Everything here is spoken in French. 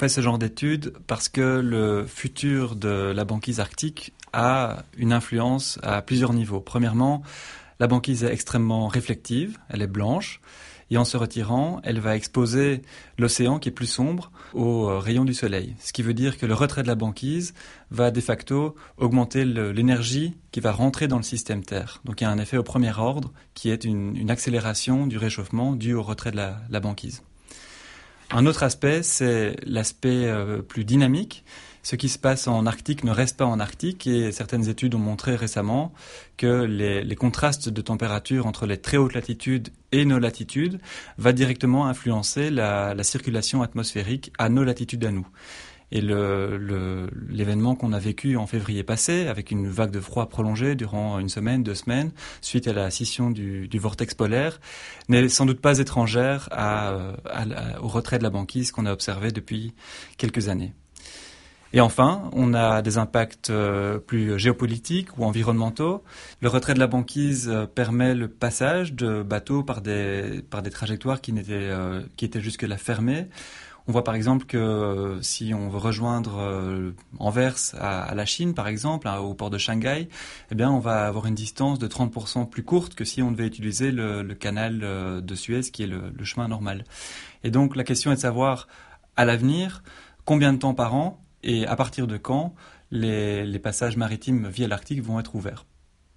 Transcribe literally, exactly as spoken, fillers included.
fait ce genre d'études parce que le futur de la banquise arctique a une influence à plusieurs niveaux. Premièrement, la banquise est extrêmement réflective, elle est blanche, et en se retirant, elle va exposer l'océan qui est plus sombre aux rayons du soleil. Ce qui veut dire que le retrait de la banquise va de facto augmenter le, l'énergie qui va rentrer dans le système Terre. Donc il y a un effet au premier ordre qui est une, une accélération du réchauffement due au retrait de la, la banquise. Un autre aspect, c'est l'aspect euh, plus dynamique. Ce qui se passe en Arctique ne reste pas en Arctique et certaines études ont montré récemment que les, les contrastes de température entre les très hautes latitudes et nos latitudes va directement influencer la, la circulation atmosphérique à nos latitudes à nous. Et le, le, l'événement qu'on a vécu en février passé, avec une vague de froid prolongée durant une semaine, deux semaines, suite à la scission du, du vortex polaire, n'est sans doute pas étrangère à, à, à, au retrait de la banquise qu'on a observé depuis quelques années. Et enfin, on a des impacts euh, plus géopolitiques ou environnementaux. Le retrait de la banquise euh, permet le passage de bateaux par des, par des trajectoires qui, n'étaient, euh, qui étaient jusque-là fermées. On voit par exemple que euh, si on veut rejoindre euh, Anvers à, à la Chine, par exemple, hein, au port de Shanghai, eh bien, on va avoir une distance de trente pour cent plus courte que si on devait utiliser le, le canal euh, de Suez, qui est le, le chemin normal. Et donc, la question est de savoir, à l'avenir, combien de temps par an et à partir de quand les, les passages maritimes via l'Arctique vont être ouverts.